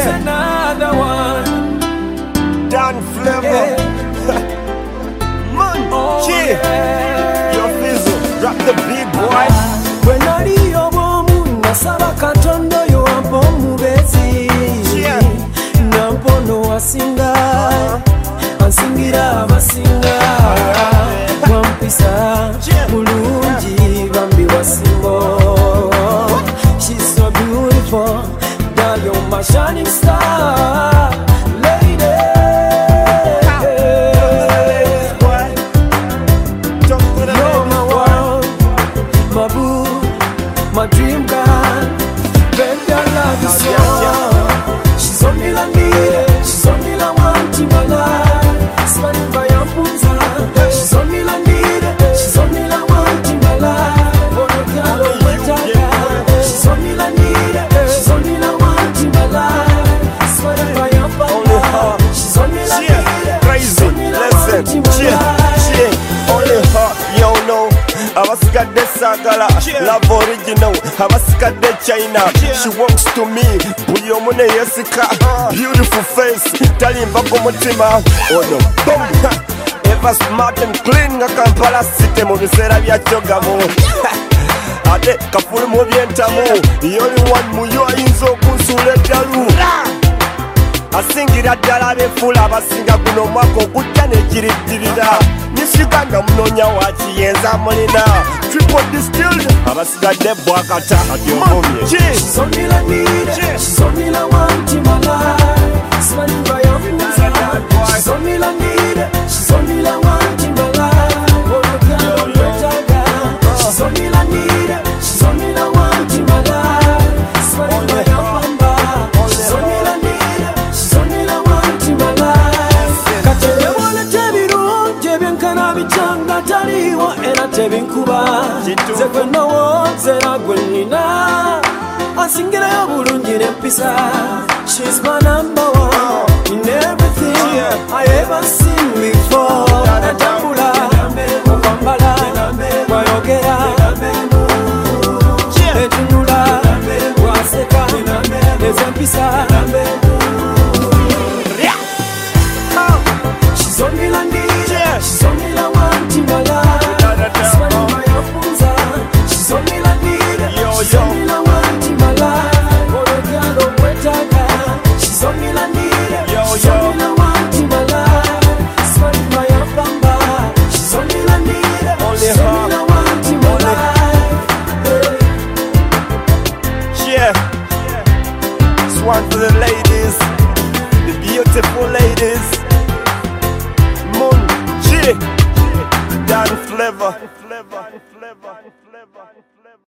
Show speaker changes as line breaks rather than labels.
another one.
Dan Flavor. Man, your fizzle, drop the beat, boy.
When I hear woman, Nasaba Katondo, you are bomb bezi. Nampo no asinga, asingira basinga. Wampisa, mulungi, bambi wasingo. She's so beautiful, girl, you're my shining star, lady. My dream girl, baby, I love you so. She's only la need, she's only la want in my life. Spanning by your punza, she's only la need, she's only la want in my life. Oh, the girl, oh, she's only la need, she's only la want in my life. Spanning by your punza, she's only la need, she's only la want in my life.
Only her, you know. Abasigadde sagala, love original. Abasigadde China, she walks to me. Buli omu ne yesika, beautiful face, talimba ku mutima. Ono boom, ever smart and clean nga Kampala city mu biseera bya kyogamu. Ate kafulu mu byentamu, yoli one mu yo ayinza okunsuula eddalu. Asingira ddala abeefula abasinga guno omwaka ogujja nekiriddirira. Uganda munonya wakiyenza mulina triple distilled abasigadde bwakata atyomumye.
She's only la need, she's only la want in my life. Spanning by your fingers, she's only la need, she's only la want in my life. Oh, girl, she's only la need, she's only la want in my life. Spanning by your bamba, she's only la need, she's only la want in my life. Katende wale tebiru, tebinkana bichanga taliwo era tebinkuba. Zekwe nowo zera gwenina, asingirayo bulungi n'empisa. She's my number one in everything I ever seen before. Natambula, mupambala, mwayogera, etunula, waseka, ezempisa. She's only la need, she's only la want in my life. Spanning by your punza, she's only la need, she's only la want in my life. Oh, the girl, oh, wetaga, she's only la need, she's only la want in my life. Spanning by your bamba, she's only la need, she's only la want in my life.
Yeah, this one for the ladies, the beautiful ladies. Dan Flavor.